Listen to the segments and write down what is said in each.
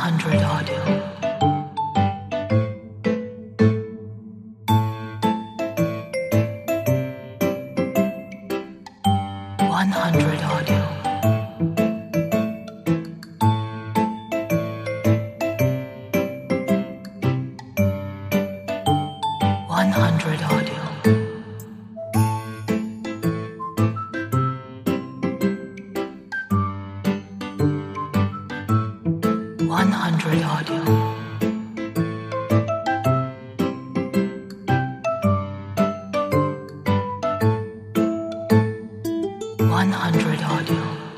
100 audio. 100 audio. 100 audio. 100 audio. 100 audio.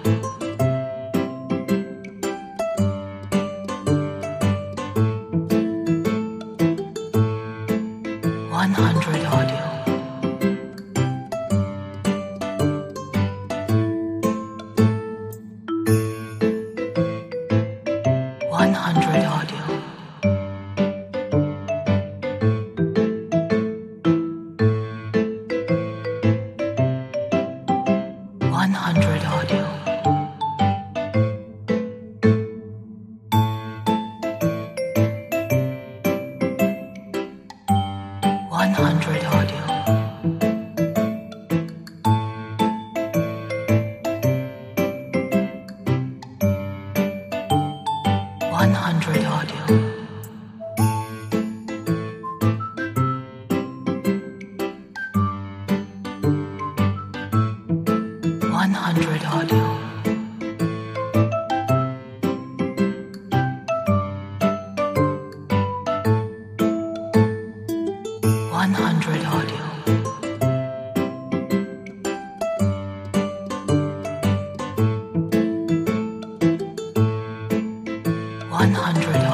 100 audio. 100 audio. 100 audio. 100 audio. 100 audio. 100 audio. 100 audio. 100